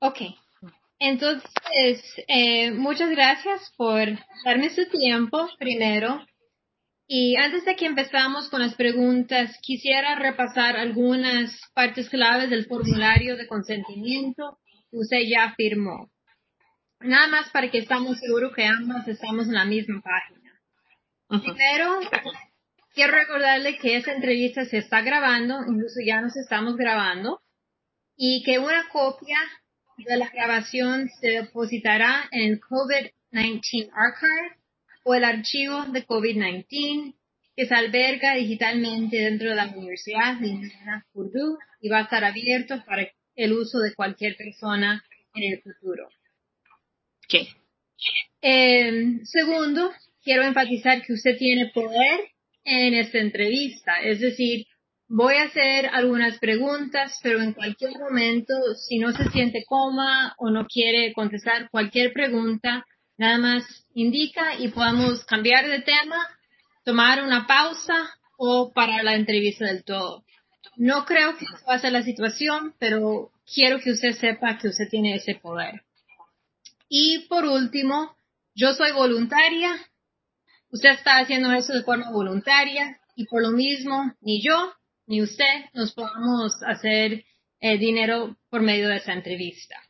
Ok. Entonces, muchas gracias por darme su tiempo primero. Y antes de que empezamos con las preguntas, quisiera repasar algunas partes claves del formulario de consentimiento que usted ya firmó. Nada más para que estamos seguros que ambas estamos en la misma página. Primero, quiero recordarle que esta entrevista se está grabando, incluso ya nos estamos grabando, y que una copia de la grabación se depositará en el COVID-19 Archive o el archivo de COVID-19 que se alberga digitalmente dentro de la Universidad de Indiana Purdue y va a estar abierto para el uso de cualquier persona en el futuro. Okay. Segundo, quiero enfatizar que usted tiene poder en esta entrevista, es decir, voy a hacer algunas preguntas, pero en cualquier momento, si no se siente cómoda o no quiere contestar cualquier pregunta, nada más indica y podemos cambiar de tema, tomar una pausa o parar la entrevista del todo. No creo que esa va a ser la situación, pero quiero que usted sepa que usted tiene ese poder. Y por último, yo soy voluntaria. Usted está haciendo eso de forma voluntaria y por lo mismo ni yo ni usted nos podamos hacer dinero por medio de esa entrevista.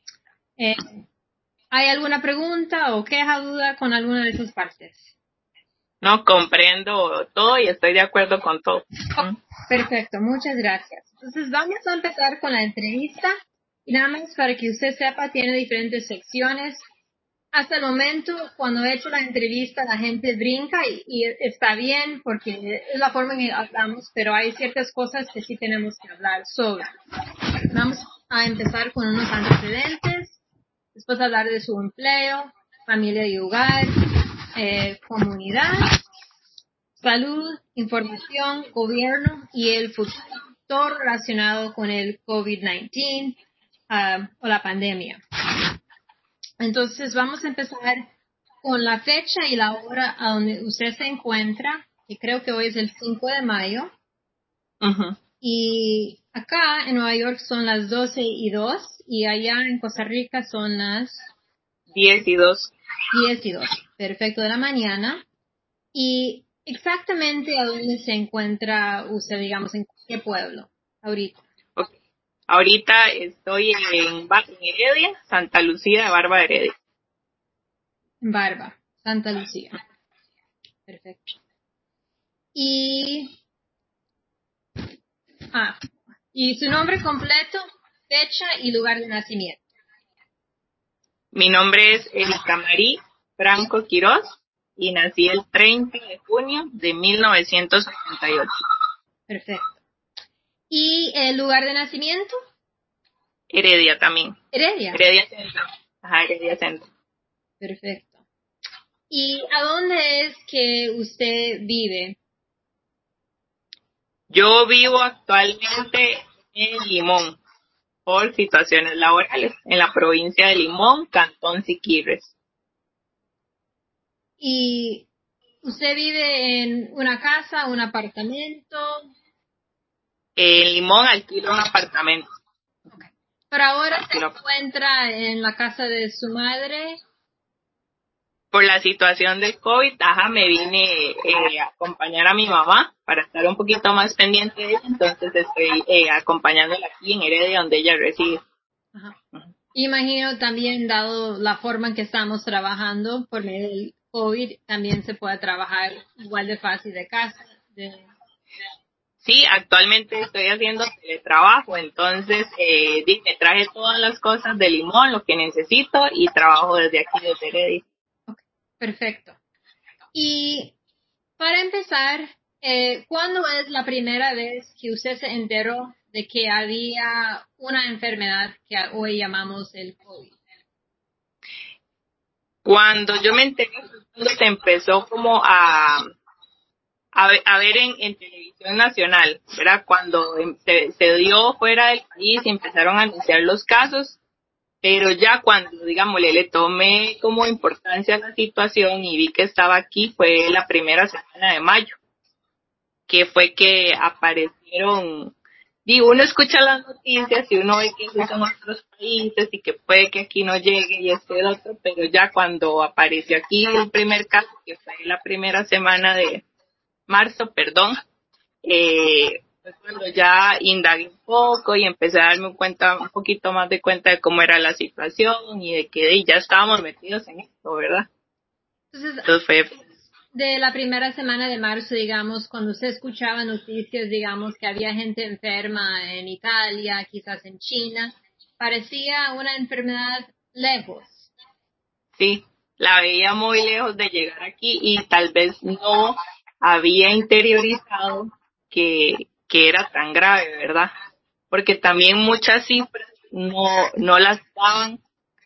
¿Hay alguna pregunta o queja, duda con alguna de esas partes? No, comprendo todo y estoy de acuerdo con todo. Perfecto, muchas gracias. Entonces vamos a empezar con la entrevista y nada más para que usted sepa, tiene diferentes secciones. Hasta el momento, cuando he hecho la entrevista, la gente brinca y está bien porque es la forma en que hablamos, pero hay ciertas cosas que sí tenemos que hablar sobre. Vamos a empezar con unos antecedentes, después hablar de su empleo, familia y hogar, comunidad, salud, información, gobierno y el futuro, todo relacionado con el COVID-19 o la pandemia. Entonces vamos a empezar con la fecha y la hora a donde usted se encuentra, que creo que hoy es el 5 de mayo. Uh-huh. Y acá en Nueva York son las 12:02 y allá en Costa Rica son las 10:02. 10:02. Perfecto, de la mañana. Y exactamente a dónde se encuentra usted, digamos, en qué pueblo ahorita. Okay. Ahorita estoy en Heredia, Santa Lucía de Barba de Heredia. Barba, Santa Lucía. Perfecto. Y su nombre completo, fecha y lugar de nacimiento. Mi nombre es Erika Marí Franco Quiroz y nací el 30 de junio de 1988. Perfecto. ¿Y el lugar de nacimiento? Heredia también. Heredia. Heredia Centro. Ajá, Heredia Centro. Perfecto. ¿Y a dónde es que usted vive? Yo vivo actualmente en Limón por situaciones laborales en la provincia de Limón, Cantón Siquirres. ¿Y usted vive en una casa, un apartamento? En Limón alquilo un apartamento. Okay. Pero ahora se encuentra en la casa de su madre. Por la situación del COVID, me vine a acompañar a mi mamá para estar un poquito más pendiente de ella, entonces estoy acompañándola aquí en Heredia, donde ella reside. Ajá. Imagino también, dado la forma en que estamos trabajando por medio del COVID, también se puede trabajar igual de fácil de casa. Sí, actualmente estoy haciendo teletrabajo, entonces me traje todas las cosas de Limón, lo que necesito, y trabajo desde aquí, desde Heredia. Okay, perfecto. Y para empezar, ¿cuándo es la primera vez que usted se enteró de que había una enfermedad que hoy llamamos el COVID? Cuando yo me enteré, cuando se empezó como a ver en televisión nacional, ¿verdad? Cuando se dio fuera del país y empezaron a anunciar los casos, pero ya cuando, digamos, le tomé como importancia a la situación y vi que estaba aquí, fue la primera semana de mayo, que fue que aparecieron Y uno escucha las noticias y uno ve que eso son otros países y que puede que aquí no llegue y este el otro, pero ya cuando apareció aquí el primer caso, que fue la primera semana de marzo, perdón, fue cuando ya indagué un poco y empecé a darme cuenta, un poquito más de cuenta de cómo era la situación y de que ya estábamos metidos en esto, ¿verdad? Entonces, fue de la primera semana de marzo, digamos, cuando se escuchaba noticias, digamos, que había gente enferma en Italia, quizás en China, parecía una enfermedad lejos. Sí, la veía muy lejos de llegar aquí y tal vez no había interiorizado que era tan grave, ¿verdad? Porque también muchas cifras no las daban.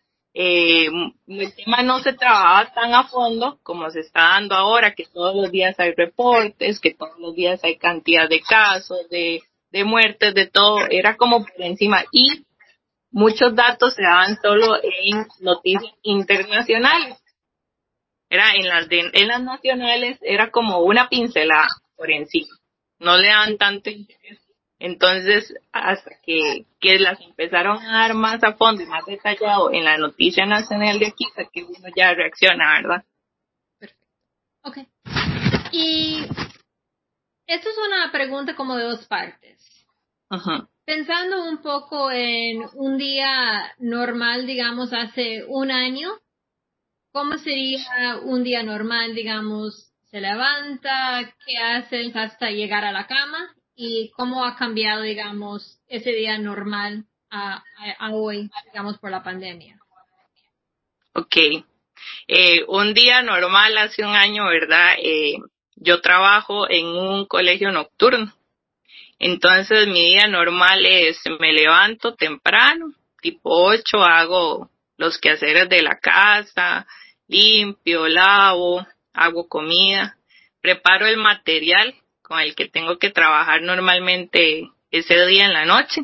El tema no se trabajaba tan a fondo como se está dando ahora, que todos los días hay reportes, que todos los días hay cantidad de casos, de muertes, de todo, era como por encima. Y muchos datos se daban solo en noticias internacionales. Era en las nacionales era como una pincelada por encima. No le daban tanto interés. Entonces, hasta que las empezaron a dar más a fondo y más detallado en la noticia nacional de aquí, hasta que uno ya reacciona, ¿verdad? Perfecto. Ok. Y esto es una pregunta como de dos partes. Uh-huh. Pensando un poco en un día normal, digamos, hace un año, ¿cómo sería un día normal, digamos? Se levanta, ¿qué haces hasta llegar a la cama? ¿Y cómo ha cambiado, digamos, ese día normal a hoy, digamos, por la pandemia? Ok. Un día normal hace un año, ¿verdad? Yo trabajo en un colegio nocturno. Entonces mi día normal es, me levanto temprano, tipo 8, hago los quehaceres de la casa, limpio, lavo, hago comida, preparo el material con el que tengo que trabajar normalmente ese día en la noche,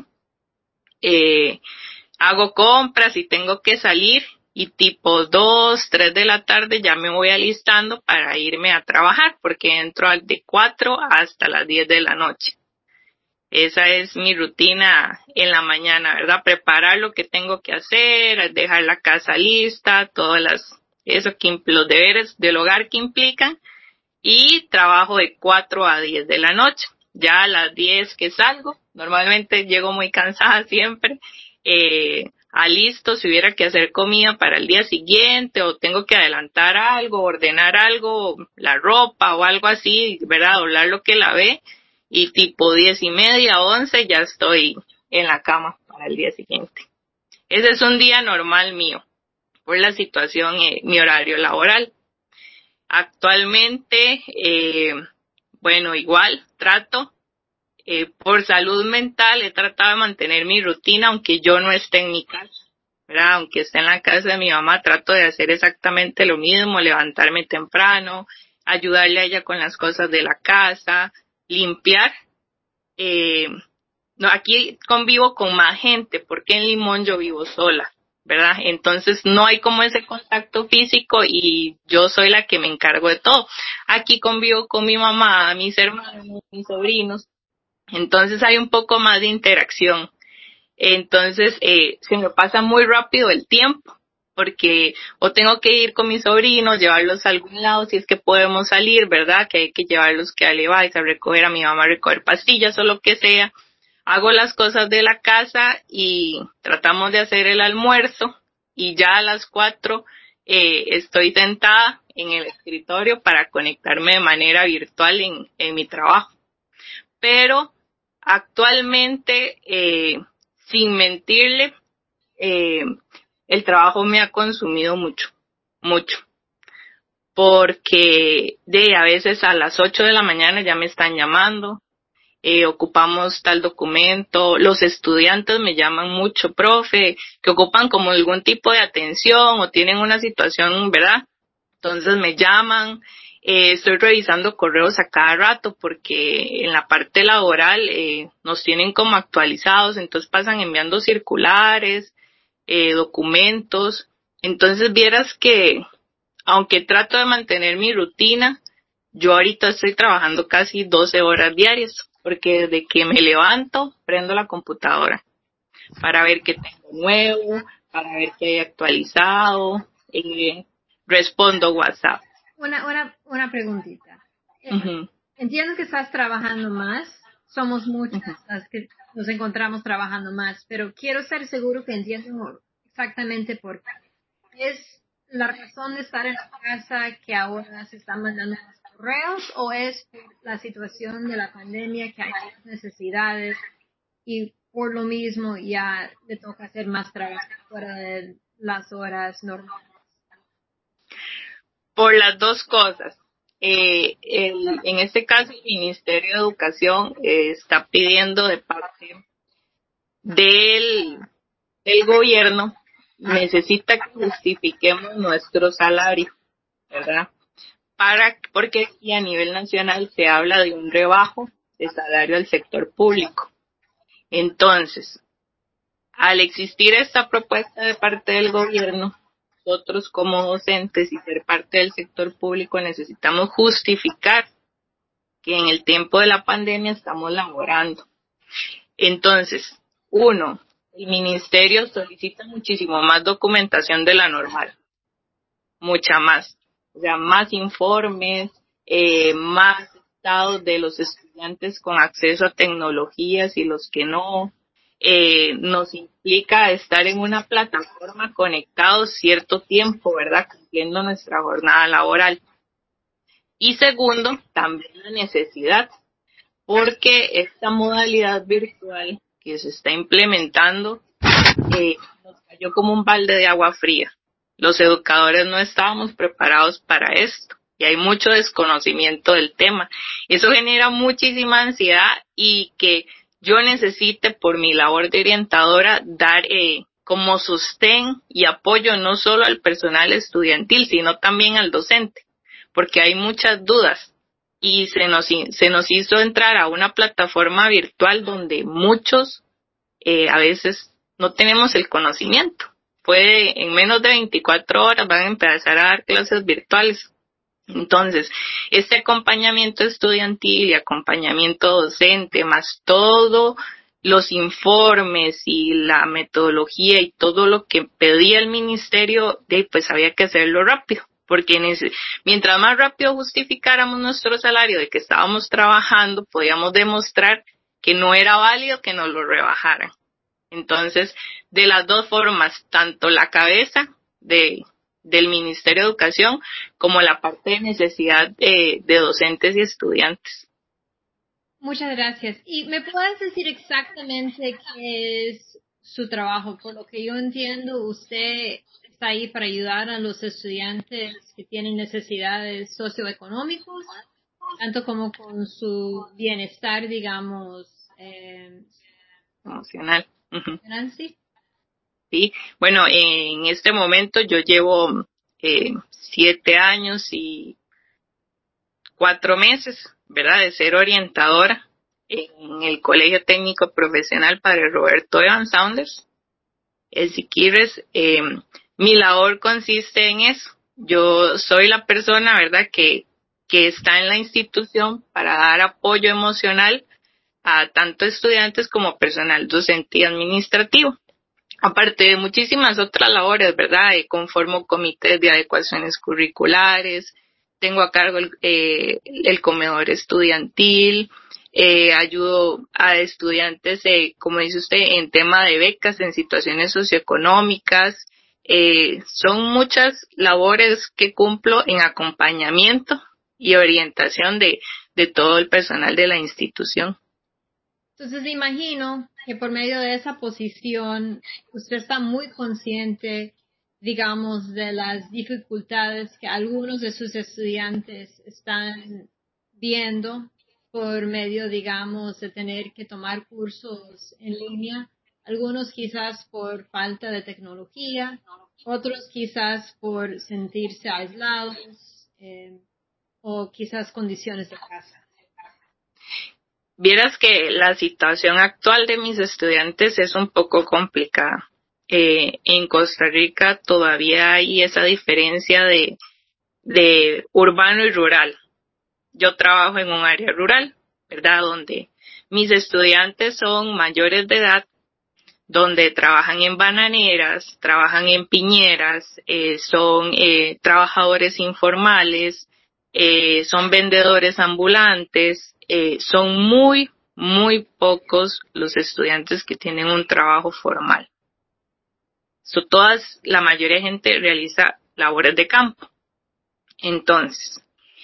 hago compras y tengo que salir y tipo 2, 3 de la tarde ya me voy alistando para irme a trabajar porque entro de 4 hasta las 10 de la noche. Esa es mi rutina en la mañana, ¿verdad? Preparar lo que tengo que hacer, dejar la casa lista, los deberes del hogar que implican, y trabajo de 4 a 10 de la noche. Ya a las 10 que salgo, normalmente llego muy cansada siempre, alisto si hubiera que hacer comida para el día siguiente o tengo que adelantar algo, ordenar algo, la ropa o algo así, ¿verdad? Doblar lo que lavé y tipo 10:30, 11 ya estoy en la cama para el día siguiente. Ese es un día normal mío por la situación, mi horario laboral. Actualmente, bueno, igual trato, por salud mental, he tratado de mantener mi rutina, aunque yo no esté en mi casa, ¿verdad? Aunque esté en la casa de mi mamá, trato de hacer exactamente lo mismo, levantarme temprano, ayudarle a ella con las cosas de la casa, limpiar. No, aquí convivo con más gente, porque en Limón yo vivo sola, ¿verdad? Entonces no hay como ese contacto físico y yo soy la que me encargo de todo. Aquí convivo con mi mamá, mis hermanos, mis sobrinos, entonces hay un poco más de interacción. Entonces se me pasa muy rápido el tiempo, porque o tengo que ir con mis sobrinos, llevarlos a algún lado si es que podemos salir, ¿verdad? Que hay que llevarlos que a Levi's a recoger a mi mamá, a recoger pastillas o lo que sea. Hago las cosas de la casa y tratamos de hacer el almuerzo y ya a las 4 estoy sentada en el escritorio para conectarme de manera virtual en mi trabajo. Pero actualmente, sin mentirle, el trabajo me ha consumido mucho, mucho. Porque a veces a las 8 de la mañana ya me están llamando, ocupamos tal documento, los estudiantes me llaman mucho, profe, que ocupan como algún tipo de atención o tienen una situación, ¿verdad? Entonces me llaman, estoy revisando correos a cada rato porque en la parte laboral nos tienen como actualizados, entonces pasan enviando circulares, documentos, entonces vieras que aunque trato de mantener mi rutina, yo ahorita estoy trabajando casi 12 horas diarias porque desde que me levanto, prendo la computadora para ver qué tengo nuevo, para ver qué hay actualizado, respondo WhatsApp. Una preguntita. Uh-huh. Entiendo que estás trabajando más, somos muchas las que nos encontramos trabajando más, pero quiero estar seguro que entiendo exactamente por qué. ¿Es la razón de estar en la casa que ahora se están mandando más correos o es por la situación de la pandemia que hay más necesidades y por lo mismo ya le toca hacer más trabajo fuera de las horas normales? Por las dos cosas. En este caso, el Ministerio de Educación está pidiendo de parte del gobierno, necesita que justifiquemos nuestro salario, ¿verdad? Porque aquí a nivel nacional se habla de un rebajo de salario al sector público. Entonces, al existir esta propuesta de parte del gobierno, nosotros como docentes y ser parte del sector público necesitamos justificar que en el tiempo de la pandemia estamos laborando. Entonces, uno, el ministerio solicita muchísimo más documentación de la normal, mucha más, o sea, más informes, más estados de los estudiantes con acceso a tecnologías y los que no. Nos implica estar en una plataforma conectados cierto tiempo, ¿verdad? Cumpliendo nuestra jornada laboral. Y segundo, también la necesidad, porque esta modalidad virtual que se está implementando nos cayó como un balde de agua fría. Los educadores no estábamos preparados para esto y hay mucho desconocimiento del tema. Eso genera muchísima ansiedad y que yo necesite por mi labor de orientadora dar como sostén y apoyo no solo al personal estudiantil, sino también al docente, porque hay muchas dudas y se nos hizo entrar a una plataforma virtual donde muchos a veces no tenemos el conocimiento. En menos de 24 horas van a empezar a dar clases virtuales. Entonces, este acompañamiento estudiantil y acompañamiento docente, más todos los informes y la metodología y todo lo que pedía el ministerio, pues había que hacerlo rápido, porque mientras más rápido justificáramos nuestro salario de que estábamos trabajando, podíamos demostrar que no era válido que nos lo rebajaran. Entonces, de las dos formas, tanto la cabeza del Ministerio de Educación como la parte de necesidad de docentes y estudiantes. Muchas gracias. ¿Y me puedes decir exactamente qué es su trabajo? Por lo que yo entiendo, usted está ahí para ayudar a los estudiantes que tienen necesidades socioeconómicas, tanto como con su bienestar, digamos, emocional. Uh-huh. ¿sí? Sí, bueno, en este momento yo llevo 7 años y 4 meses, ¿verdad?, de ser orientadora en el Colegio Técnico Profesional Padre Roberto Evan Saunders, el Siquirres. Mi labor consiste en eso. Yo soy la persona, ¿verdad?, que está en la institución para dar apoyo emocional a tanto estudiantes como personal docente y administrativo. Aparte de muchísimas otras labores, ¿verdad? Conformo comités de adecuaciones curriculares, tengo a cargo el comedor estudiantil, ayudo a estudiantes, como dice usted, en tema de becas, en situaciones socioeconómicas. Son muchas labores que cumplo en acompañamiento y orientación de todo el personal de la institución. Entonces imagino que por medio de esa posición usted está muy consciente, digamos, de las dificultades que algunos de sus estudiantes están viendo por medio, digamos, de tener que tomar cursos en línea, algunos quizás por falta de tecnología, otros quizás por sentirse aislados o quizás condiciones de casa. Vieras que la situación actual de mis estudiantes es un poco complicada. En Costa Rica todavía hay esa diferencia de urbano y rural. Yo trabajo en un área rural, ¿verdad?, donde mis estudiantes son mayores de edad, donde trabajan en bananeras, trabajan en piñeras, son trabajadores informales, son vendedores ambulantes, son muy, muy pocos los estudiantes que tienen un trabajo formal. La mayoría de gente realiza labores de campo. Entonces,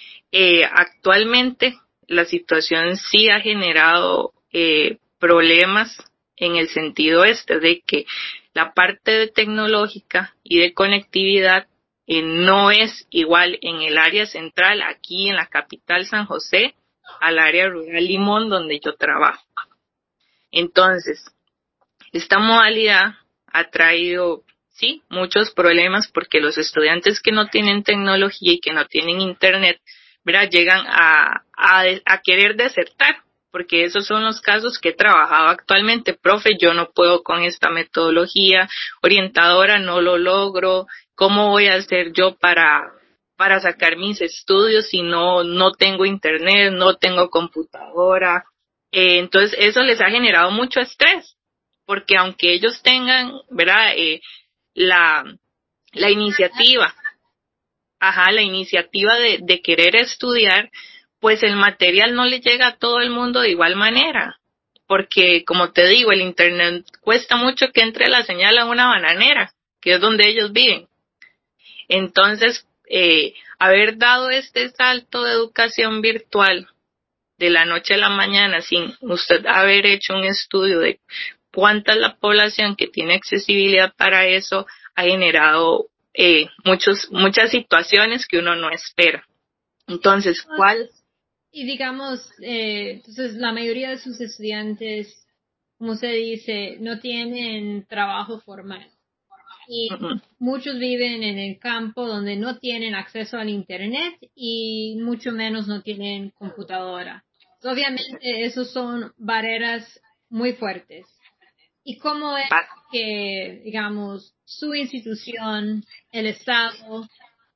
actualmente la situación sí ha generado problemas en el sentido de que la parte de tecnológica y de conectividad no es igual en el área central, aquí en la capital San José, al área rural Limón, donde yo trabajo. Entonces, esta modalidad ha traído, sí, muchos problemas porque los estudiantes que no tienen tecnología y que no tienen internet, ¿verdad?, llegan a querer desertar, porque esos son los casos que he trabajado actualmente. Profe, yo no puedo con esta metodología, orientadora, no lo logro, ¿cómo voy a hacer yo para sacar mis estudios si no tengo internet, no tengo computadora? Entonces, eso les ha generado mucho estrés, porque aunque ellos tengan, ¿verdad?, la iniciativa, la iniciativa de querer estudiar, pues el material no le llega a todo el mundo de igual manera, porque como te digo, el internet cuesta mucho que entre la señal a una bananera, que es donde ellos viven. Entonces, haber dado este salto de educación virtual de la noche a la mañana sin usted haber hecho un estudio de cuánta es la población que tiene accesibilidad para eso, ha generado muchas situaciones que uno no espera. Entonces, ¿cuál? Y digamos, entonces la mayoría de sus estudiantes, como se dice, no tienen trabajo formal. Y muchos viven en el campo donde no tienen acceso al internet y mucho menos no tienen computadora. Obviamente, esos son barreras muy fuertes. ¿Y cómo es que, digamos, su institución, el Estado,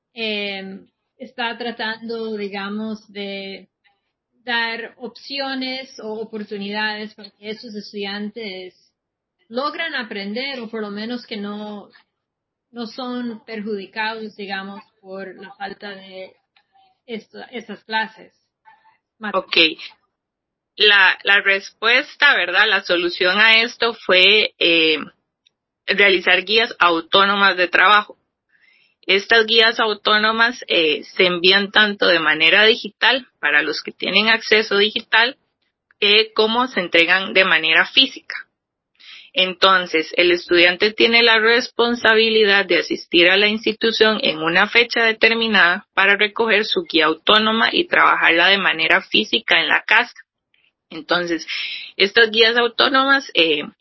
está tratando, digamos, de dar opciones o oportunidades para que esos estudiantes logran aprender o por lo menos que no son perjudicados, digamos, por la falta de estas clases? Ok. La respuesta, ¿verdad? La solución a esto fue realizar guías autónomas de trabajo. Estas guías autónomas se envían tanto de manera digital para los que tienen acceso digital como se entregan de manera física. Entonces, el estudiante tiene la responsabilidad de asistir a la institución en una fecha determinada para recoger su guía autónoma y trabajarla de manera física en la casa. Entonces, estas guías autónomas,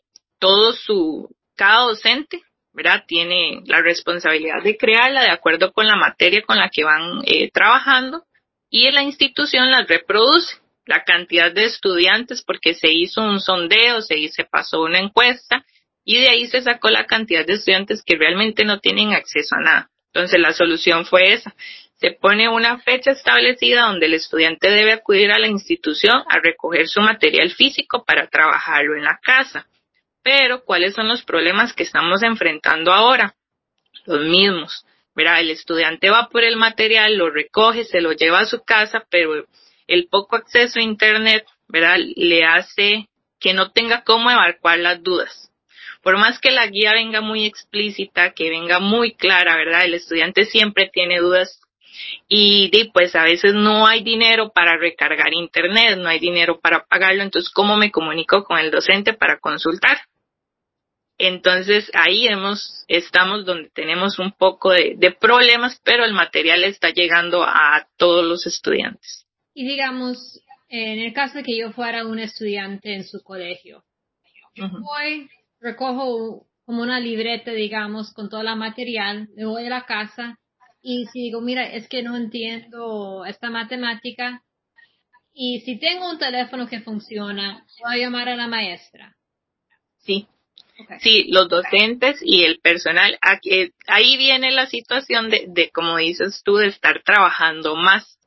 cada docente, ¿verdad?, tiene la responsabilidad de crearla de acuerdo con la materia con la que van trabajando, y la institución las reproduce. La cantidad de estudiantes, porque se hizo un sondeo, se pasó una encuesta, y de ahí se sacó la cantidad de estudiantes que realmente no tienen acceso a nada. Entonces, la solución fue esa. Se pone una fecha establecida donde el estudiante debe acudir a la institución a recoger su material físico para trabajarlo en la casa. Pero, ¿cuáles son los problemas que estamos enfrentando ahora? Los mismos, ¿verdad? El estudiante va por el material, lo recoge, se lo lleva a su casa, pero el poco acceso a internet, ¿verdad?, le hace que no tenga cómo evacuar las dudas. Por más que la guía venga muy explícita, que venga muy clara, ¿verdad?, el estudiante siempre tiene dudas y pues a veces no hay dinero para recargar internet, no hay dinero para pagarlo, entonces ¿cómo me comunico con el docente para consultar? Entonces ahí estamos donde tenemos un poco de problemas, pero el material está llegando a todos los estudiantes. Y digamos, en el caso de que yo fuera un estudiante en su colegio, yo voy, recojo como una libreta, digamos, con todo el material, me voy a la casa y si digo, mira, es que no entiendo esta matemática, y si tengo un teléfono que funciona, voy a llamar a la maestra. Sí. Okay. Sí, los docentes y el personal, ahí viene la situación de, como dices tú, de estar trabajando más,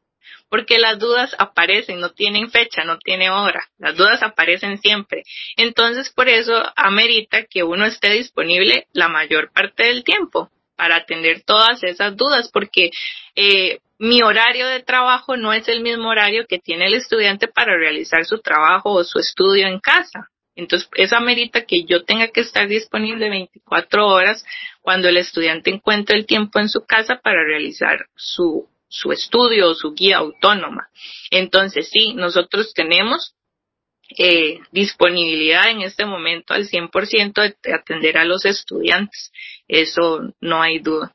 porque las dudas aparecen, no tienen fecha, no tiene hora, las dudas aparecen siempre. Entonces, por eso amerita que uno esté disponible la mayor parte del tiempo para atender todas esas dudas, porque mi horario de trabajo no es el mismo horario que tiene el estudiante para realizar su trabajo o su estudio en casa. Entonces, eso amerita que yo tenga que estar disponible 24 horas cuando el estudiante encuentre el tiempo en su casa para realizar su estudio o su guía autónoma. Entonces, sí, nosotros tenemos disponibilidad en este momento al 100% de atender a los estudiantes. Eso no hay duda.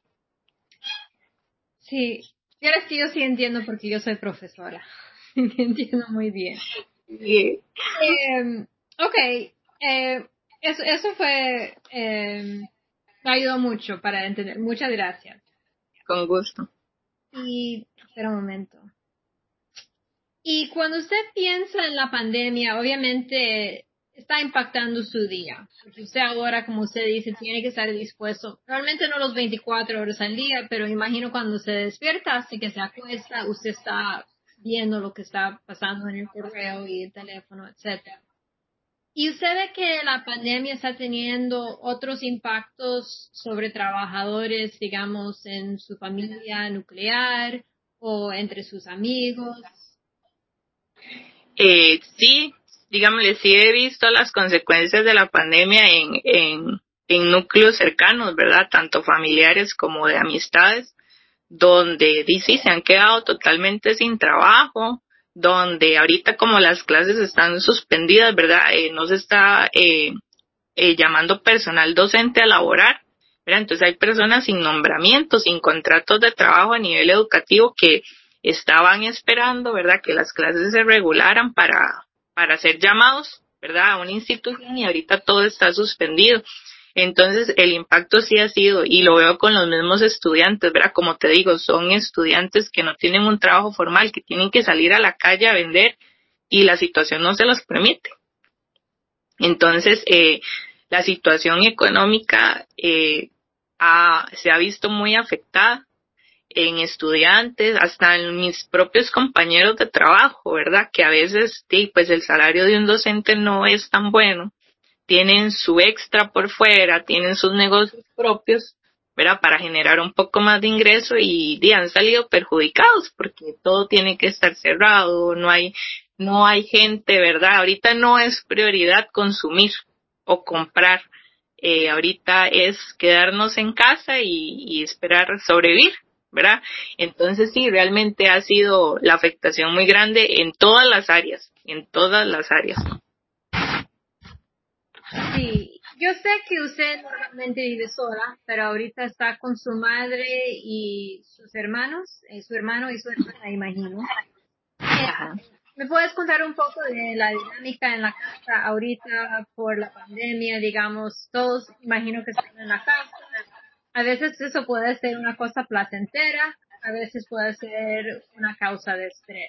Sí, es que yo sí entiendo porque yo soy profesora. Entiendo muy bien. Sí. Ok, eso fue, me ayudó mucho para entender. Muchas gracias. Con gusto. Y, espera un momento. Y cuando usted piensa en la pandemia, obviamente está impactando su día. Porque usted ahora, como usted dice, tiene que estar dispuesto, realmente no los 24 horas al día, pero imagino cuando se despierta, así que se acuesta, usted está viendo lo que está pasando en el correo y el teléfono, etcétera. ¿Y usted ve que la pandemia está teniendo otros impactos sobre trabajadores, digamos, en su familia nuclear o entre sus amigos? Sí, digámosle, sí he visto las consecuencias de la pandemia en núcleos cercanos, ¿verdad? Tanto familiares como de amistades, donde sí se han quedado totalmente sin trabajo, donde ahorita como las clases están suspendidas, ¿verdad? No se está llamando personal docente a laborar, ¿verdad? Entonces hay personas sin nombramientos, sin contratos de trabajo a nivel educativo que estaban esperando, ¿verdad? Que las clases se regularan para ser llamados, ¿verdad? A una institución y ahorita todo está suspendido. Entonces el impacto sí ha sido, y lo veo con los mismos estudiantes, ¿verdad? Como te digo, son estudiantes que no tienen un trabajo formal, que tienen que salir a la calle a vender y la situación no se los permite. Entonces, la situación económica se ha visto muy afectada en estudiantes, hasta en mis propios compañeros de trabajo, ¿verdad? Que a veces, sí, pues el salario de un docente no es tan bueno, tienen su extra por fuera, tienen sus negocios propios, ¿verdad? Para generar un poco más de ingreso y han salido perjudicados porque todo tiene que estar cerrado, no hay gente, ¿verdad? Ahorita no es prioridad consumir o comprar. Ahorita es quedarnos en casa y esperar sobrevivir, ¿verdad? Entonces sí, realmente ha sido la afectación muy grande en todas las áreas, en todas las áreas. Sí, yo sé que usted normalmente vive sola, pero ahorita está con su madre y sus hermanos, su hermano y su hermana, imagino. Ajá. ¿Me puedes contar un poco de la dinámica en la casa ahorita por la pandemia? Digamos, todos imagino que están en la casa. A veces eso puede ser una cosa placentera, a veces puede ser una causa de estrés.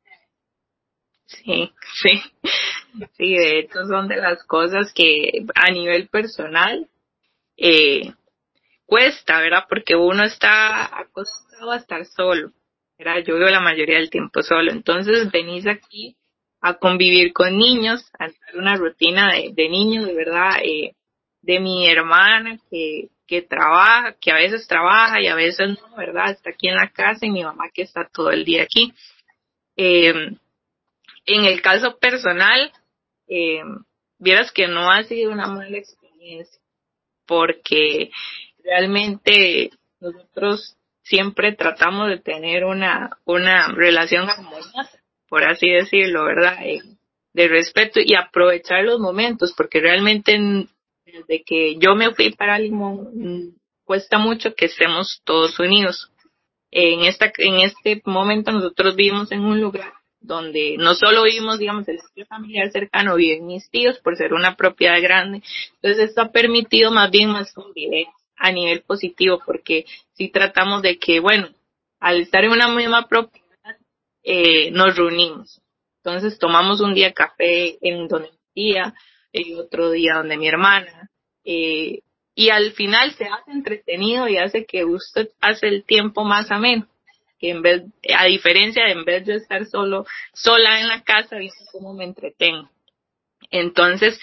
Sí, sí, sí, de hecho son de las cosas que a nivel personal eh, cuesta, ¿verdad? Porque uno está acostumbrado a estar solo, ¿verdad? Yo vivo la mayoría del tiempo solo, entonces venís aquí a convivir con niños, a hacer una rutina de niños, de verdad, de mi hermana que trabaja, que a veces trabaja y a veces no, ¿verdad? Está aquí en la casa y mi mamá que está todo el día aquí. Eh, en el caso personal, eh, vieras que no ha sido una mala experiencia, porque realmente nosotros siempre tratamos de tener una relación armoniosa, por así decirlo, ¿verdad? De respeto y aprovechar los momentos, porque realmente desde que yo me fui para Limón, cuesta mucho que estemos todos unidos. En este momento nosotros vivimos en un lugar donde no solo vivimos, digamos, el núcleo familiar cercano, viven mis tíos por ser una propiedad grande. Entonces esto ha permitido más bien más convivencia a nivel positivo, porque si tratamos de que, bueno, al estar en una misma propiedad, nos reunimos. Entonces tomamos un día café en donde mi tía, otro día donde mi hermana, eh, y al final se hace entretenido y hace que usted pase el tiempo más ameno. que a diferencia de en vez de estar sola en la casa, viendo cómo me entretengo. Entonces,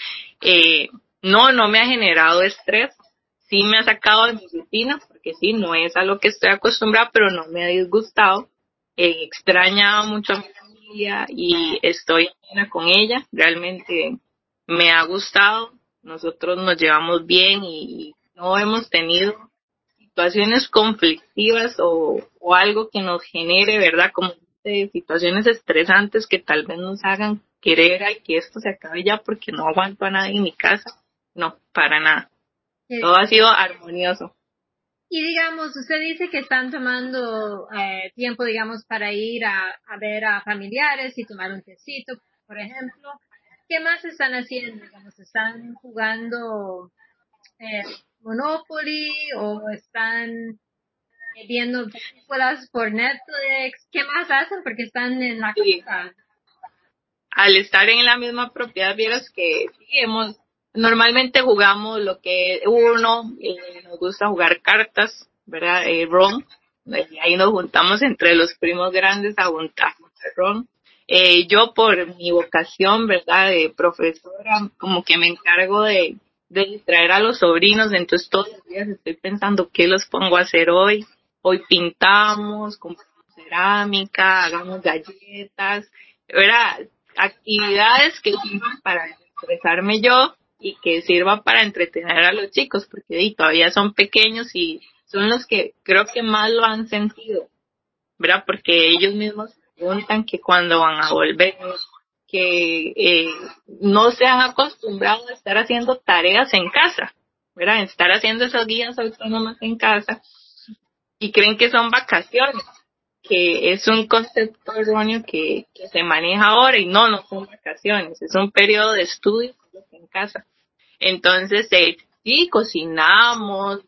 no me ha generado estrés, sí me ha sacado de mi rutina, porque sí, no es a lo que estoy acostumbrada, pero no me ha disgustado. Extrañaba mucho a mi familia y estoy llena con ella, realmente me ha gustado, nosotros nos llevamos bien y no hemos tenido situaciones conflictivas o algo que nos genere, ¿verdad? Como situaciones estresantes que tal vez nos hagan querer ay, que esto se acabe ya porque no aguanto a nadie en mi casa. No, para nada. Todo ha sido armonioso. Y digamos, usted dice que están tomando tiempo, digamos, para ir a ver a familiares y tomar un tecito, por ejemplo. ¿Qué más están haciendo? Digamos, ¿están jugando Monopoly o están viendo películas por Netflix? ¿Qué más hacen? Porque están en la Sí. casa. Al estar en la misma propiedad, vieras que sí, normalmente jugamos lo que nos gusta jugar cartas, ¿verdad? Ron, y ahí nos juntamos entre los primos grandes a juntar ron. Yo por mi vocación, ¿verdad? De profesora, como que me encargo de distraer a los sobrinos, entonces todos los días estoy pensando qué los pongo a hacer hoy. Hoy pintamos, compramos cerámica, hagamos galletas, ¿verdad? Actividades que sirvan para expresarme yo y que sirvan para entretener a los chicos, porque todavía son pequeños y son los que creo que más lo han sentido, ¿verdad? Porque ellos mismos preguntan que cuando van a volver, que no se han acostumbrado a estar haciendo tareas en casa, ¿verdad? Estar haciendo esas guías autónomas en casa y creen que son vacaciones, que es un concepto erróneo que se maneja ahora y no son vacaciones, es un periodo de estudio en casa. Entonces, sí, cocinamos,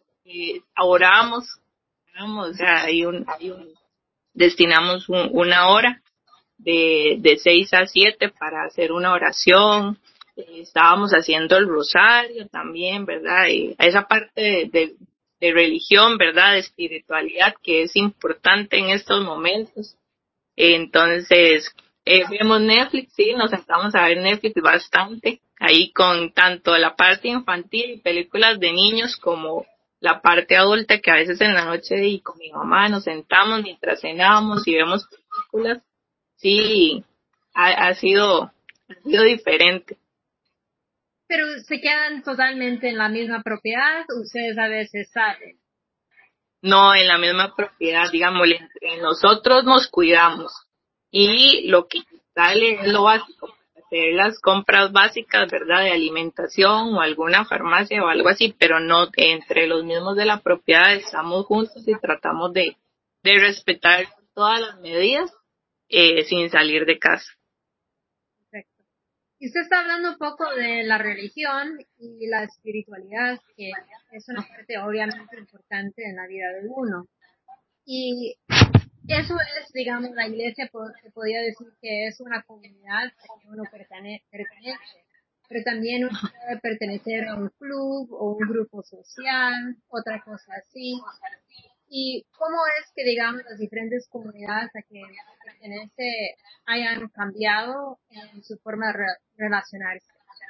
oramos, o sea, destinamos una hora de 6 a 7 para hacer una oración. Estábamos haciendo el rosario también, ¿verdad? Y esa parte de religión, ¿verdad? De espiritualidad que es importante en estos momentos. Entonces, vemos Netflix, sí, nos sentamos a ver Netflix bastante, ahí con tanto la parte infantil y películas de niños como la parte adulta, que a veces en la noche y con mi mamá nos sentamos mientras cenamos y vemos películas. Sí, ha sido diferente. Pero se quedan totalmente en la misma propiedad, ustedes a veces salen. No en la misma propiedad, digamos, entre nosotros nos cuidamos y lo que sale es lo básico, hacer las compras básicas, ¿verdad? De alimentación o alguna farmacia o algo así, pero no entre los mismos de la propiedad estamos juntos y tratamos de respetar todas las medidas sin salir de casa. Perfecto. Y usted está hablando un poco de la religión y la espiritualidad, que es una parte obviamente importante en la vida de uno. Y eso es, digamos, la iglesia, se podría decir que es una comunidad a que uno pertenece, pero también uno puede pertenecer a un club o un grupo social, otra cosa así. ¿Y cómo es que, digamos, las diferentes comunidades a que pertenece hayan cambiado en su forma de relacionarse?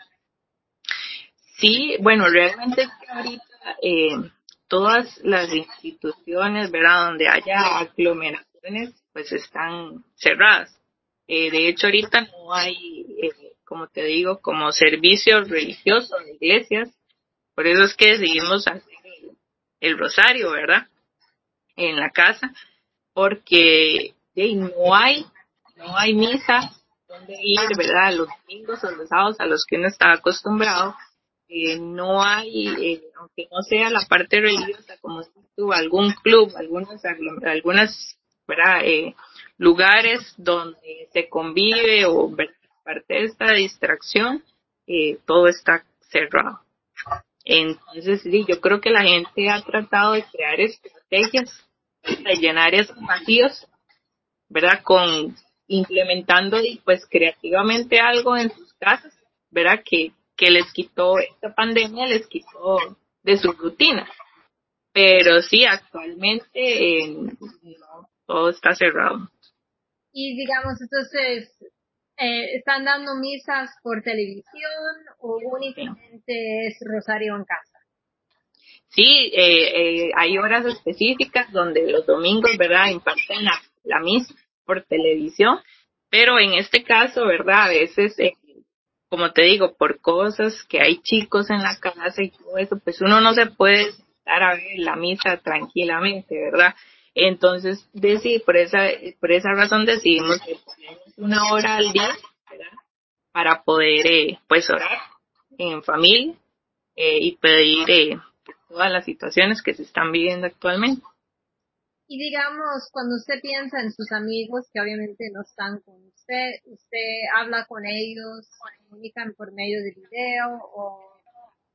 Sí, bueno, realmente es que ahorita todas las instituciones, ¿verdad? Donde haya aglomeraciones, pues están cerradas. De hecho, ahorita no hay, como te digo, como servicios religiosos de iglesias. Por eso es que decidimos hacer el rosario, ¿verdad? En la casa, porque no hay misa donde ir, ¿verdad? Los domingos o los sábados a los que uno está acostumbrado. No hay, aunque no sea la parte religiosa, como si tú, algún club, algunas ¿verdad? Lugares donde se convive o ¿verdad? Parte de esta distracción, todo está cerrado. Entonces, sí, yo creo que la gente ha tratado de crear estrategias, de llenar esos vacíos, ¿verdad? Implementando y pues creativamente algo en sus casas, ¿verdad? Que les quitó, esta pandemia les quitó de su rutina. Pero sí, actualmente todo está cerrado. Y digamos, entonces, ¿están dando misas por televisión o únicamente es rosario en casa? Sí, hay horas específicas donde los domingos, ¿verdad?, imparten la misa por televisión, pero en este caso, ¿verdad?, a veces, como te digo, por cosas que hay chicos en la casa y todo eso, pues uno no se puede sentar a ver la misa tranquilamente, ¿verdad? Entonces, por esa razón decidimos que ponemos una hora al día, ¿verdad?, para poder, pues, orar en familia y pedir todas las situaciones que se están viviendo actualmente. Y digamos, cuando usted piensa en sus amigos que obviamente no están con usted, ¿usted habla con ellos, comunican por medio de video o...?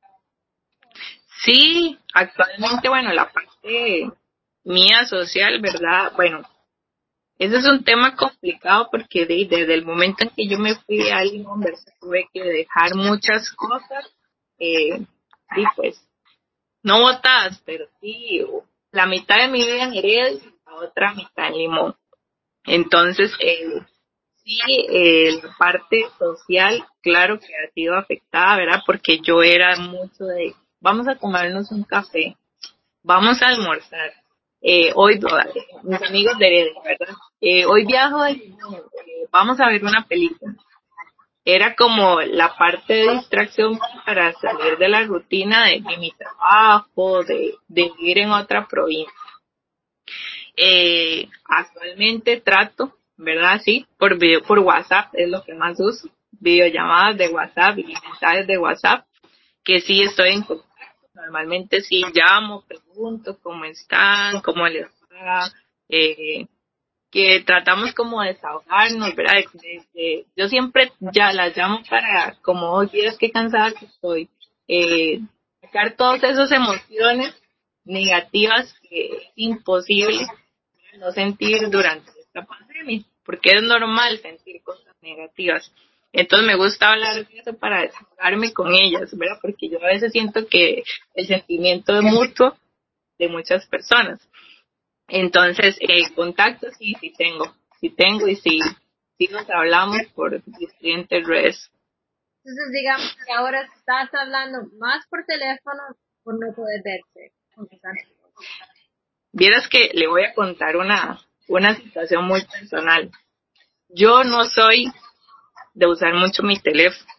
Sí, actualmente, bueno, la parte mía social, ¿verdad? Bueno, ese es un tema complicado porque desde el momento en que yo me fui a Limón, ¿verdad?, tuve que dejar muchas cosas, y pues, no botadas, pero sí, la mitad de mi vida en Heredia y la otra mitad en Limón. Entonces, sí, la parte social, claro que ha sido afectada, ¿verdad? Porque yo era mucho de, vamos a tomarnos un café, vamos a almorzar. Hoy, mis amigos de Heredia, ¿verdad? Hoy viajo, vamos a ver una película. Era como la parte de distracción para salir de la rutina de mi trabajo, de vivir en otra provincia. Actualmente trato, ¿verdad? Sí, por WhatsApp es lo que más uso, videollamadas de WhatsApp y mensajes de WhatsApp, que sí estoy en contacto. Normalmente sí llamo, pregunto cómo están, cómo les va, que tratamos como de desahogarnos, ¿verdad? Yo siempre ya las llamo para, como, oye, es que cansada que estoy, sacar todas esas emociones negativas que es imposible no sentir durante esta pandemia, porque es normal sentir cosas negativas. Entonces me gusta hablar de eso para desahogarme con ellas, ¿verdad? Porque yo a veces siento que el sentimiento es mutuo de muchas personas. Entonces, contactos sí tengo y sí nos hablamos por diferentes redes. Entonces, digamos que ahora estás hablando más por teléfono por no poder verse con sus amigos. Vieras que le voy a contar una situación muy personal. Yo no soy de usar mucho mi teléfono,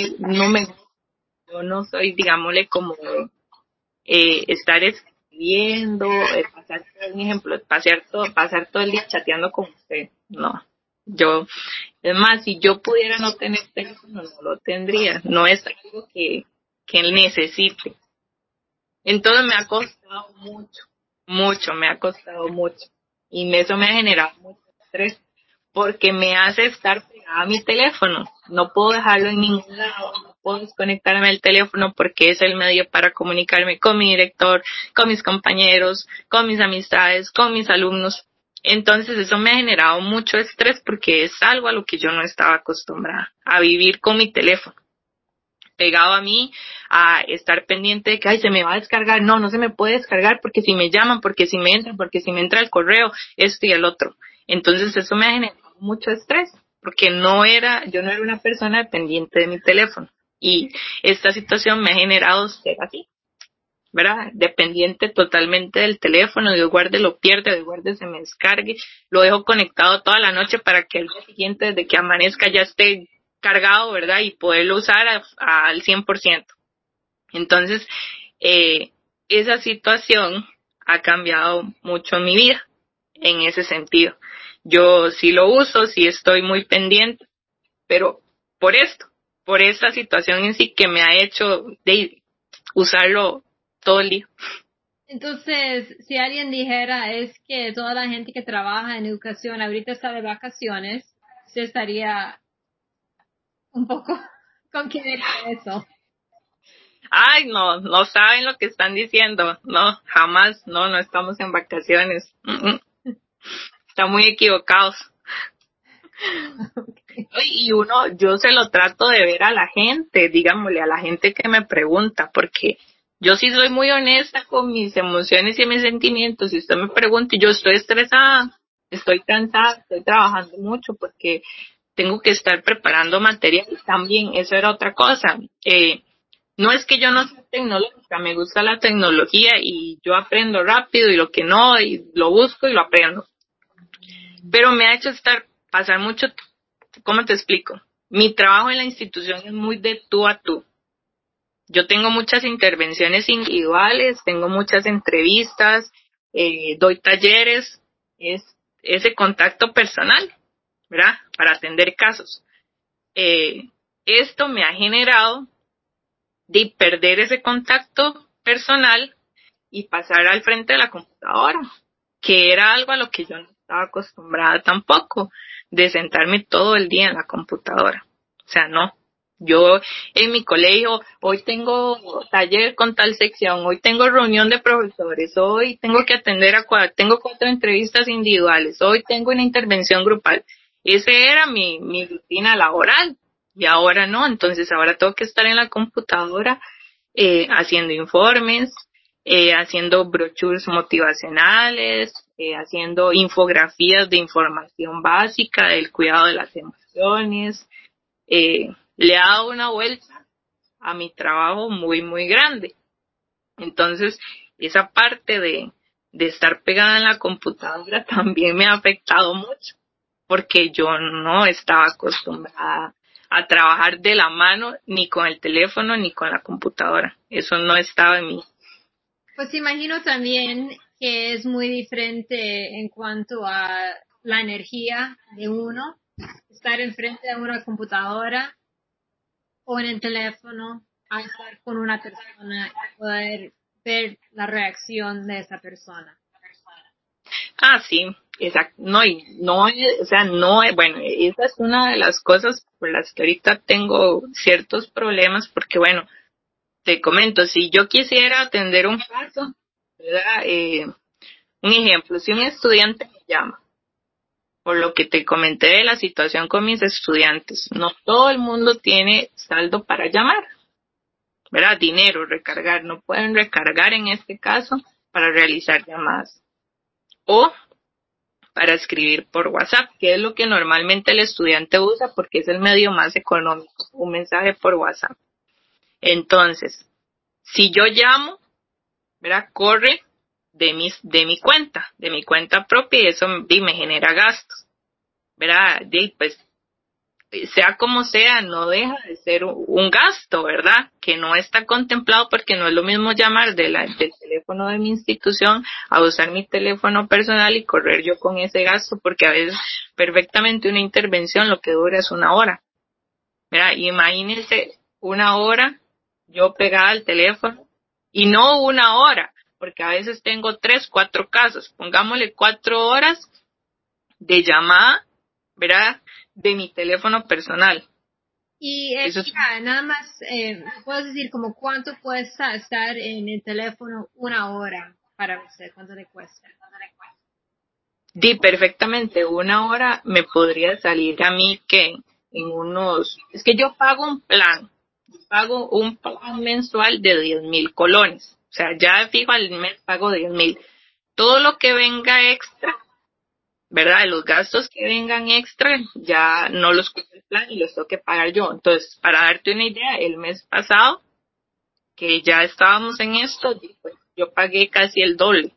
yo no soy, digámosle, como estar escribiendo, pasar, por un ejemplo, pasar todo el día chateando con usted, no. Yo, es más, si yo pudiera no tener teléfono, no lo tendría, no es algo que necesite. Entonces me ha costado mucho, me ha costado mucho. Y eso me ha generado mucho estrés porque me hace estar pegada a mi teléfono. No puedo dejarlo en ningún lado, no puedo desconectarme del teléfono porque es el medio para comunicarme con mi director, con mis compañeros, con mis amistades, con mis alumnos. Entonces eso me ha generado mucho estrés porque es algo a lo que yo no estaba acostumbrada, a vivir con mi teléfono pegado a mí, a estar pendiente de que, ay, se me va a descargar. No, no se me puede descargar porque si me llaman, porque si me entran, porque si me entra el correo, esto y el otro. Entonces eso me ha generado mucho estrés porque yo no era una persona dependiente de mi teléfono. Y esta situación me ha generado ser así, ¿verdad? Dependiente totalmente del teléfono, Dios guarde lo pierde, Dios guarde se me descargue, lo dejo conectado toda la noche para que el día siguiente, desde que amanezca, ya esté cargado, ¿verdad? Y poderlo usar al 100%. Entonces, esa situación ha cambiado mucho mi vida en ese sentido. Yo sí lo uso, sí estoy muy pendiente, pero por esto, por esta situación en sí que me ha hecho de usarlo todo el día. Entonces, si alguien dijera es que toda la gente que trabaja en educación ahorita está de vacaciones, se estaría un poco con quién diría eso. Ay, no, no saben lo que están diciendo. No, jamás, no estamos en vacaciones. Están muy equivocados. Y yo se lo trato de ver a la gente, digámosle, a la gente que me pregunta, porque yo sí soy muy honesta con mis emociones y mis sentimientos. Si usted me pregunta y yo estoy estresada, estoy cansada, estoy trabajando mucho porque tengo que estar preparando material. También eso era otra cosa. No es que yo no sea tecnológica, me gusta la tecnología y yo aprendo rápido y lo que no, y lo busco y lo aprendo. Pero me ha hecho pasar mucho, ¿cómo te explico? Mi trabajo en la institución es muy de tú a tú. Yo tengo muchas intervenciones individuales, tengo muchas entrevistas, doy talleres, es ese contacto personal, ¿verdad? Para atender casos. Esto me ha generado de perder ese contacto personal y pasar al frente de la computadora, que era algo a lo que yo no estaba acostumbrada tampoco, de sentarme todo el día en la computadora. O sea, no. Yo en mi colegio, hoy tengo taller con tal sección, hoy tengo reunión de profesores, hoy tengo que atender tengo 4 entrevistas individuales, hoy tengo una intervención grupal. Ese era mi rutina laboral y ahora no, entonces ahora tengo que estar en la computadora haciendo informes, haciendo brochures motivacionales, haciendo infografías de información básica del cuidado de las emociones. Le ha dado una vuelta a mi trabajo muy, muy grande. Entonces, esa parte de estar pegada en la computadora también me ha afectado mucho, porque yo no estaba acostumbrada a trabajar de la mano, ni con el teléfono, ni con la computadora. Eso no estaba en mí. Pues imagino también que es muy diferente en cuanto a la energía de uno, estar enfrente de una computadora o en el teléfono, a estar con una persona y poder ver la reacción de esa persona. Ah, sí, exacto. No, y no, o sea, no, bueno, esa es una de las cosas por las que ahorita tengo ciertos problemas, porque bueno, te comento, si yo quisiera atender un caso, ¿verdad? Un ejemplo, si un estudiante me llama, por lo que te comenté de la situación con mis estudiantes, no todo el mundo tiene saldo para llamar, ¿verdad? Dinero, recargar, no pueden recargar en este caso para realizar llamadas. O para escribir por WhatsApp, que es lo que normalmente el estudiante usa porque es el medio más económico, un mensaje por WhatsApp. Entonces, si yo llamo, ¿verdad? Corre de mi cuenta propia y eso me genera gastos, ¿verdad? Pues sea como sea, no deja de ser un gasto, ¿verdad? Que no está contemplado porque no es lo mismo llamar del teléfono de mi institución a usar mi teléfono personal y correr yo con ese gasto, porque a veces perfectamente una intervención lo que dura es 1 hora, ¿verdad? Imagínense 1 hora yo pegada al teléfono y no 1 hora, porque a veces tengo 3, 4 casos, pongámosle 4 horas de llamada, ¿verdad? De mi teléfono personal. Y nada más, ¿puedes decir como cuánto cuesta estar en el teléfono 1 hora para usted? ¿Cuánto le cuesta? Perfectamente, 1 hora me podría salir a mí que es que yo pago un plan mensual de 10,000 colones. O sea, ya fijo al mes pago 10,000. Todo lo que venga extra, ¿verdad? Los gastos que vengan extra, ya no los cubre el plan y los tengo que pagar yo. Entonces, para darte una idea, el mes pasado, que ya estábamos en esto, pues, yo pagué casi el doble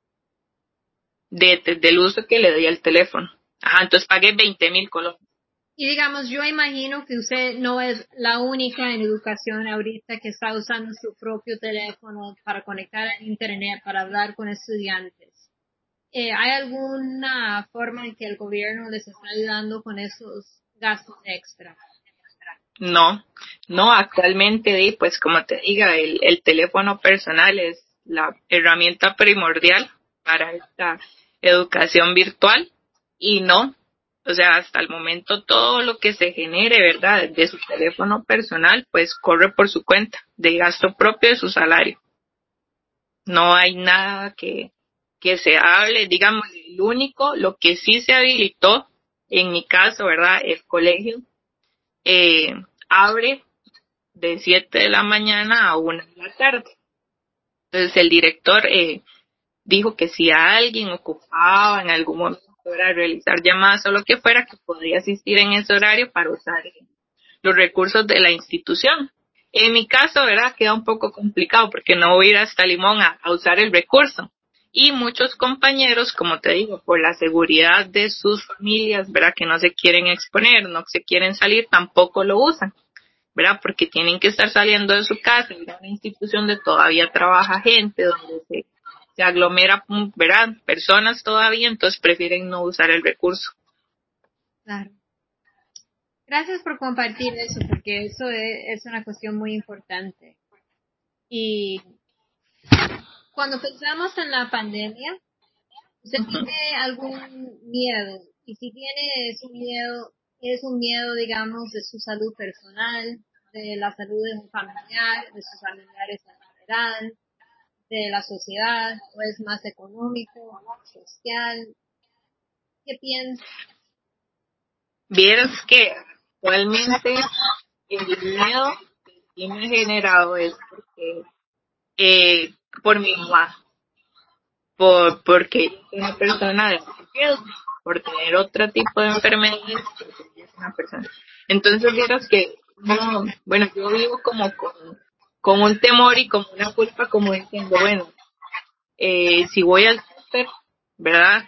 del uso que le doy al teléfono. Ajá, entonces pagué 20,000 colones. Y digamos, yo imagino que usted no es la única en educación ahorita que está usando su propio teléfono para conectar a internet, para hablar con estudiantes. ¿Hay alguna forma en que el gobierno les está ayudando con esos gastos extra? No, no, actualmente, pues como te diga, el teléfono personal es la herramienta primordial para esta educación virtual y no, o sea, hasta el momento todo lo que se genere, ¿verdad? De su teléfono personal, pues corre por su cuenta, de gasto propio de su salario. No hay nada que se hable, digamos, lo que sí se habilitó, en mi caso, ¿verdad? El colegio eh, abre de 7 de la mañana a 1 de la tarde. Entonces el director dijo que si alguien ocupaba en algún momento para realizar llamadas o lo que fuera, que podría asistir en ese horario para usar los recursos de la institución. En mi caso, ¿verdad? Queda un poco complicado porque no voy a ir hasta Limón a usar el recurso. Y muchos compañeros, como te digo, por la seguridad de sus familias, ¿verdad? Que no se quieren exponer, no se quieren salir, tampoco lo usan, ¿verdad? Porque tienen que estar saliendo de su casa, ir a una institución donde todavía trabaja gente, donde se aglomera, ¿verdad? Personas todavía, entonces prefieren no usar el recurso. Claro. Gracias por compartir eso, porque eso es una cuestión muy importante. Y cuando pensamos en la pandemia, ¿usted tiene algún miedo? Y si tiene ese miedo, ¿es un miedo, digamos, de su salud personal, de la salud de un familiar, de sus familiares en general, de la sociedad, o es más económico, social? ¿Qué piensa? Vieras que actualmente el miedo que sí me ha generado es porque, por mi mamá, porque ella es una persona de alto riesgo, por tener otro tipo de enfermedades, porque ella es una persona. Entonces vieras que, no, bueno, yo vivo como con un temor y como una culpa, como diciendo, bueno, si voy al súper, ¿verdad?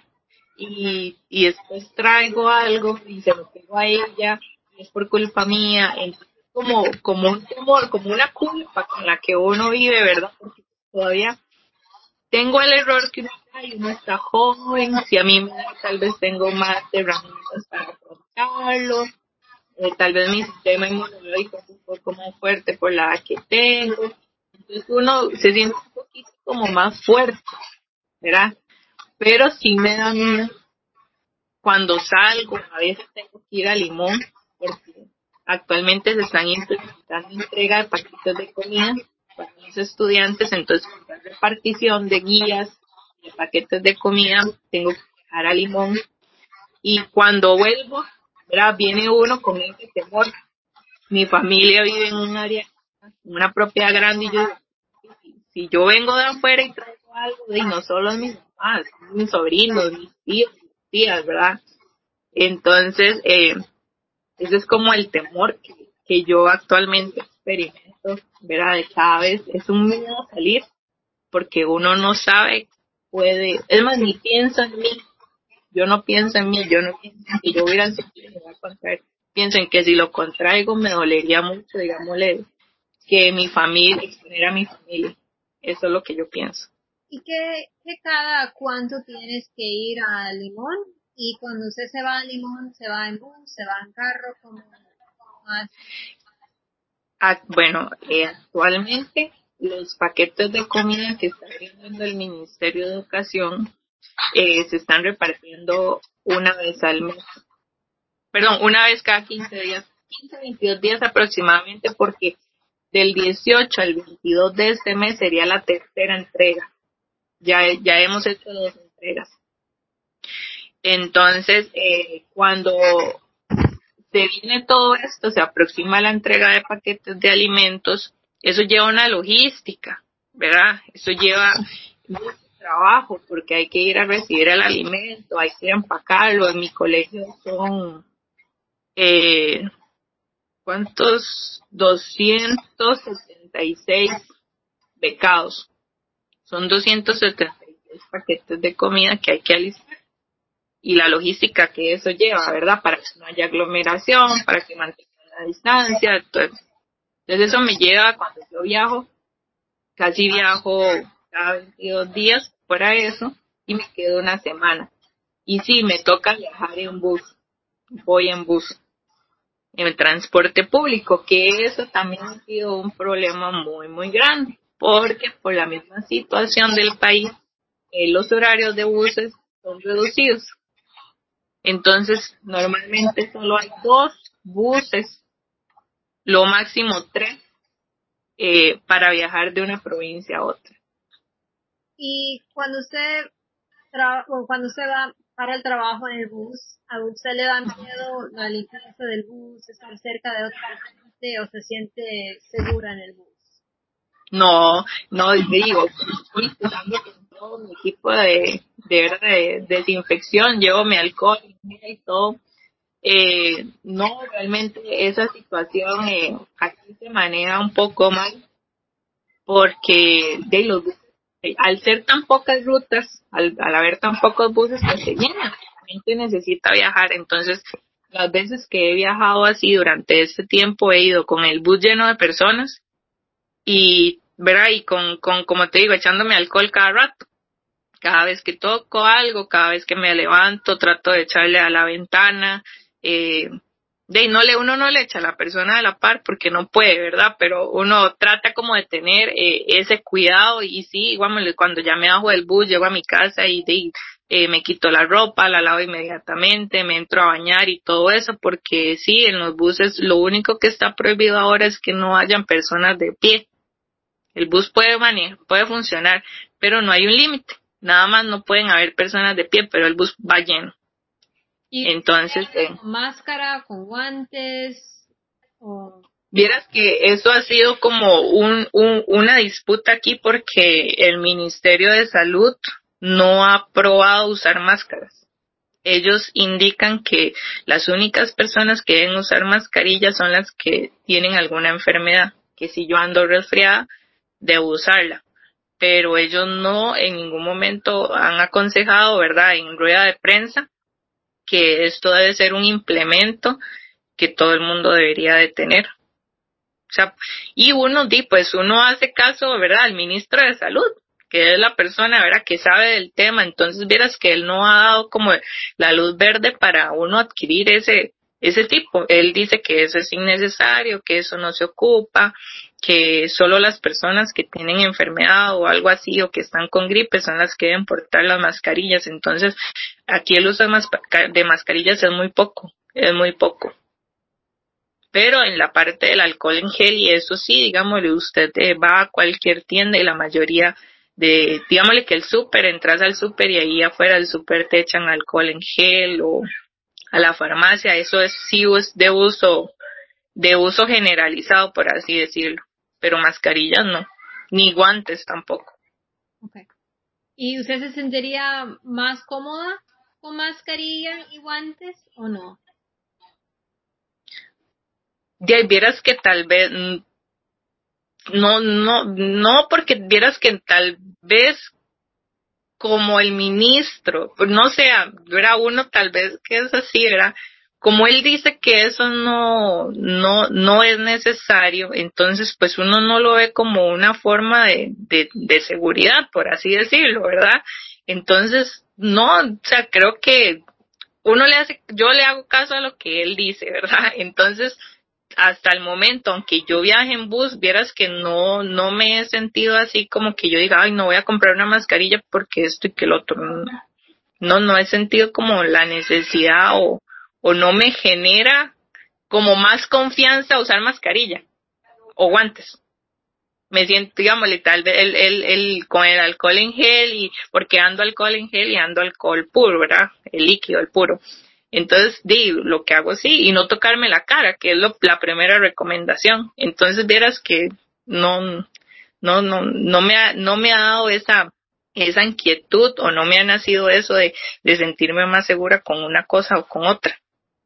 Y después traigo algo y se lo pego a ella, y es por culpa mía, entonces como un temor, como una culpa con la que uno vive, ¿verdad? Porque todavía tengo el error que uno trae, uno está joven, si a mí me da, tal vez tengo más herramientas para afrontarlo, tal vez mi sistema inmunológico es un poco más fuerte por la edad que tengo, entonces uno se siente un poquito como más fuerte, ¿verdad? Pero sí me da miedo cuando salgo, a veces tengo que ir a Limón, porque actualmente se están implementando entrega de paquetes de comida para los estudiantes, entonces por la repartición de guías, de paquetes de comida, tengo que viajar a Limón, y cuando vuelvo, ¿verdad? Viene uno con ese temor. Mi familia vive en un área, una propiedad grande, y yo digo, si yo vengo de afuera y traigo algo, y no solo mis mamás, mis sobrinos, mis tíos, mis tías, ¿verdad? Entonces, ese es como el temor que yo actualmente experimento, ¿verdad? De cada vez es un miedo salir porque uno no sabe, puede, es más, ni piensa en mí, yo no pienso en mí, yo no pienso en que yo voy a ir al súper y me voy a contraer, pienso en que si lo contraigo me dolería mucho, digámosle, que mi familia, exponer a mi familia, eso es lo que yo pienso. ¿Y qué cada cuánto tienes que ir a Limón? Y cuando usted se va a Limón, ¿se va en bus, se va en carro? ¿Cómo hace? Bueno, actualmente los paquetes de comida que está brindando el Ministerio de Educación se están repartiendo una vez al mes, perdón, una vez cada 15 días, 15, 22 días aproximadamente, porque del 18 al 22 de este mes sería la tercera entrega. Ya hemos hecho 2 entregas. Entonces, cuando se viene todo esto, se aproxima la entrega de paquetes de alimentos, eso lleva una logística, ¿verdad? Eso lleva mucho trabajo porque hay que ir a recibir el alimento, hay que empacarlo. En mi colegio son, eh, ¿cuántos? 276 becados. Son 276 paquetes de comida que hay que alistar. Y la logística que eso lleva, ¿verdad? Para que no haya aglomeración, para que mantengan la distancia. Entonces eso me lleva, cuando yo viajo, casi viajo cada 22 días fuera de eso y me quedo una semana. Y sí, me toca viajar en bus, voy en bus, en el transporte público, que eso también ha sido un problema muy, muy grande, porque por la misma situación del país, los horarios de buses son reducidos. Entonces, normalmente solo hay 2 buses, lo máximo 3, para viajar de una provincia a otra. Y cuando usted va para el trabajo en el bus, ¿a usted le da miedo la limpieza del bus, estar cerca de otra gente o se siente segura en el bus? No, no, digo, estoy usando con todo mi equipo verdad, de desinfección, llevo mi alcohol y todo. No, realmente esa situación aquí se maneja un poco mal porque de los al ser tan pocas rutas, al haber tan pocos buses, pues se llena, la gente necesita viajar. Entonces, las veces que he viajado así durante este tiempo, he ido con el bus lleno de personas y, ¿verdad? Y con como te digo, echándome alcohol cada rato. Cada vez que toco algo, cada vez que me levanto, trato de echarle a la ventana. Eh, uno no le echa a la persona de la par porque no puede, ¿verdad? Pero uno trata como de tener ese cuidado y sí, igual cuando ya me bajo del bus, llego a mi casa me quito la ropa, la lavo inmediatamente, me entro a bañar y todo eso, porque sí, en los buses lo único que está prohibido ahora es que no hayan personas de pie. El bus puede funcionar, pero no hay un límite. Nada más no pueden haber personas de pie, pero el bus va lleno. ¿Y Entonces, con máscara, con guantes? O... vieras que eso ha sido como una disputa aquí porque el Ministerio de Salud no ha aprobado usar máscaras. Ellos indican que las únicas personas que deben usar mascarillas son las que tienen alguna enfermedad, que si yo ando resfriada, debo usarla. Pero ellos no en ningún momento han aconsejado, ¿verdad?, en rueda de prensa, que esto debe ser un implemento que todo el mundo debería de tener. O sea, y pues uno hace caso, ¿verdad?, al ministro de Salud, que es la persona, ¿verdad?, que sabe del tema. Entonces vieras que él no ha dado como la luz verde para uno adquirir ese tipo. Él dice que eso es innecesario, que eso no se ocupa, que solo las personas que tienen enfermedad o algo así o que están con gripe son las que deben portar las mascarillas. Entonces, aquí el uso de mascarillas es muy poco, es muy poco. Pero en la parte del alcohol en gel y eso sí, digámosle, usted va a cualquier tienda y la mayoría digámosle que el súper, entras al súper y ahí afuera del súper te echan alcohol en gel, o a la farmacia, eso es sí es de uso generalizado, por así decirlo, pero mascarillas no, ni guantes tampoco. Okay. ¿Y usted se sentiría más cómoda con mascarilla y guantes o no? De ahí vieras que tal vez no, porque vieras que tal vez como el ministro, no sé, era uno tal vez que es así, ¿verdad? Como él dice que eso no es necesario, entonces pues uno no lo ve como una forma de seguridad, por así decirlo, ¿verdad? Entonces, no, o sea, creo que yo le hago caso a lo que él dice, ¿verdad? Entonces, hasta el momento, aunque yo viaje en bus, vieras que no me he sentido así como que yo diga, ay, no voy a comprar una mascarilla porque esto y que el otro. No he sentido como la necesidad o no me genera como más confianza usar mascarilla o guantes. Me siento, digámosle, tal vez con el alcohol en gel, y porque ando alcohol en gel y ando alcohol puro, ¿verdad? El líquido, el puro. Entonces, lo que hago sí, y no tocarme la cara, que es la primera recomendación. Entonces, vieras que no, no me ha dado esa inquietud, o no me ha nacido eso de sentirme más segura con una cosa o con otra.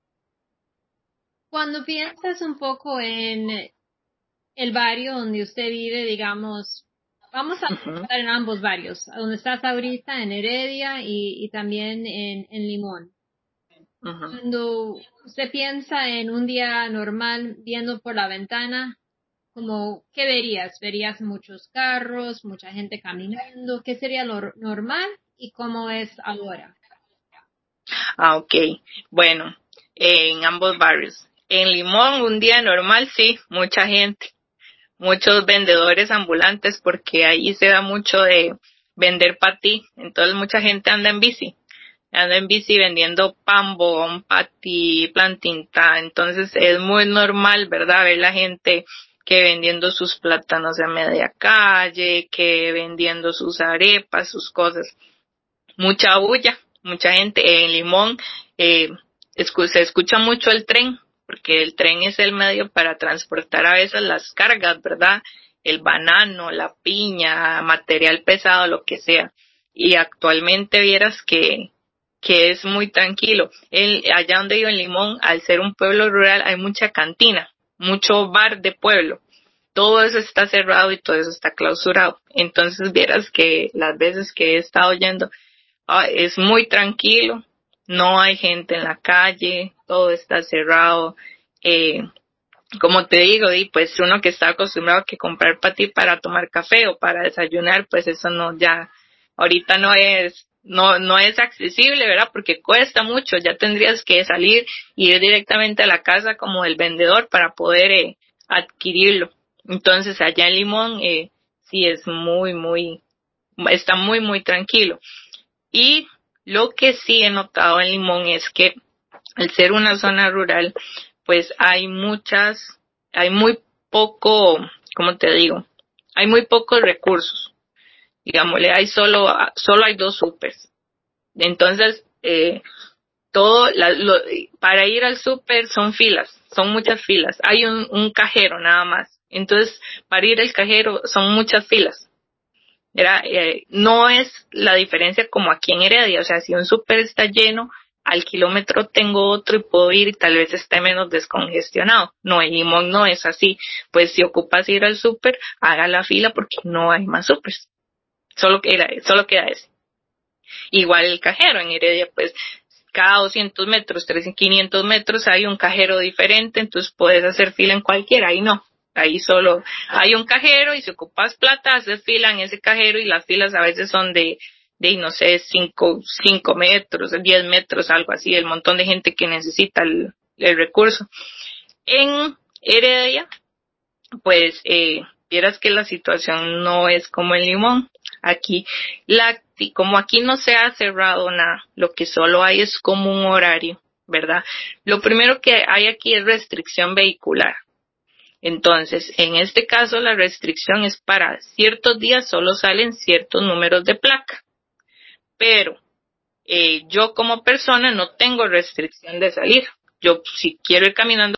Cuando piensas un poco en el barrio donde usted vive, digamos, vamos a Uh-huh. pensar en ambos barrios, donde estás ahorita, en Heredia y también en Limón. Uh-huh. Cuando usted piensa en un día normal viendo por la ventana, como, ¿qué verías? ¿Verías muchos carros, mucha gente caminando? ¿Qué sería lo normal y cómo es ahora? Ok. Bueno, en ambos barrios. En Limón, un día normal, sí, mucha gente, muchos vendedores ambulantes, porque ahí se da mucho de vender patí. Entonces, mucha gente anda en bici vendiendo pambón, patí, plantinta. Entonces, es muy normal, ¿verdad?, ver la gente que vendiendo sus plátanos en media calle, que vendiendo sus arepas, sus cosas. Mucha bulla, mucha gente. En Limón se escucha mucho el tren, porque el tren es el medio para transportar a veces las cargas, ¿verdad? El banano, la piña, material pesado, lo que sea. y actualmente vieras que es muy tranquilo. Allá donde vivo en Limón, al ser un pueblo rural, hay mucha cantina, mucho bar de pueblo. Todo eso está cerrado y todo eso está clausurado. Entonces vieras que las veces que he estado yendo, es muy tranquilo, no hay gente en la calle, todo está cerrado. Eh, Como te digo, y pues uno que está acostumbrado a que comprar para ti para tomar café o para desayunar, pues eso no, ya, ahorita no es accesible, ¿verdad? Porque cuesta mucho, ya tendrías que salir y ir directamente a la casa como del vendedor para poder adquirirlo. Entonces allá en Limón, sí es está muy tranquilo. Y lo que sí he notado en Limón es que al ser una zona rural, pues hay muy poco, ¿cómo te digo? Hay muy pocos recursos. Digámosle, solo hay dos supers. Entonces, para ir al súper son filas, son muchas filas. Hay un cajero nada más. Entonces, para ir al cajero son muchas filas. No es la diferencia como aquí en Heredia, o sea, si un súper está lleno, al kilómetro tengo otro y puedo ir y tal vez esté menos descongestionado. No, en Limón no es así. Pues si ocupas ir al súper, haga la fila porque no hay más súpers. Solo queda ese. Igual el cajero en Heredia, pues cada 200 metros, 300, 500 metros hay un cajero diferente, entonces puedes hacer fila en cualquiera, ahí no. Ahí solo hay un cajero y si ocupas plata, haces fila en ese cajero y las filas a veces son no sé, 5 metros, 10 metros, algo así, el montón de gente que necesita el recurso. En Heredia, pues vieras que la situación no es como en Limón. Aquí, como aquí no se ha cerrado nada, lo que solo hay es como un horario, ¿verdad? Lo primero que hay aquí es restricción vehicular. Entonces, en este caso, la restricción es para ciertos días solo salen ciertos números de placa. Pero yo como persona no tengo restricción de salir. Yo si quiero ir caminando